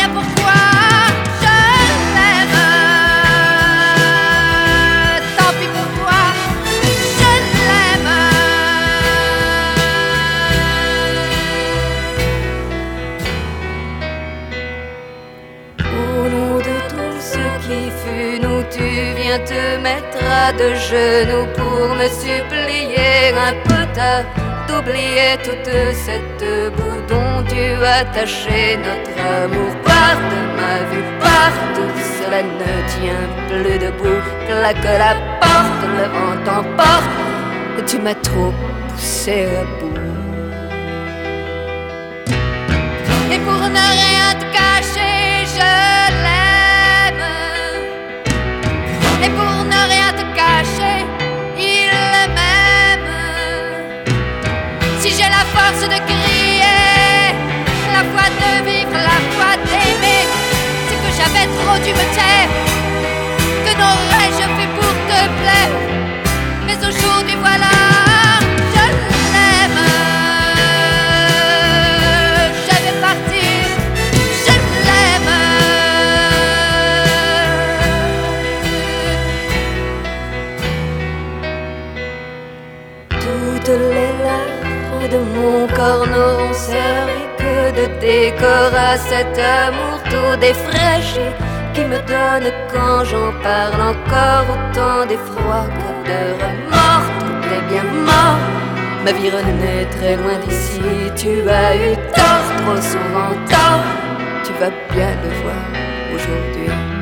bien pourquoi je l'aime. Tant pis pourquoi je l'aime. Au nom de tout ce qui fut, nous tu viens te mettre à deux genoux pour me supplier un peu tard d'oublier toute cette boue dont tu as taché notre amour. Par de ma vue, partout, cela ne tient plus debout. Claque la porte, le vent t'emporte, tu m'as trop poussé à bout. Et pour ne rien te cacher, je l'aime. Et pour ne rien te cacher, il m'aime. Si j'ai la force de crier, la foi de vivre, la foi d'aimer, c'est que j'avais trop dû me taire. Que n'aurais-je fait pour te plaire? Mais aujourd'hui voilà, je l'aime. Je vais partir, je l'aime. Toutes les larmes de mon corps n'auront servi que de décor à cet amour tout défraîchi qui me donne quand j'en parle encore autant d'effroi que de remords. Tout est bien mort, ma vie renaît très loin d'ici. Tu as eu tort, trop souvent tort, tu vas bien le voir aujourd'hui.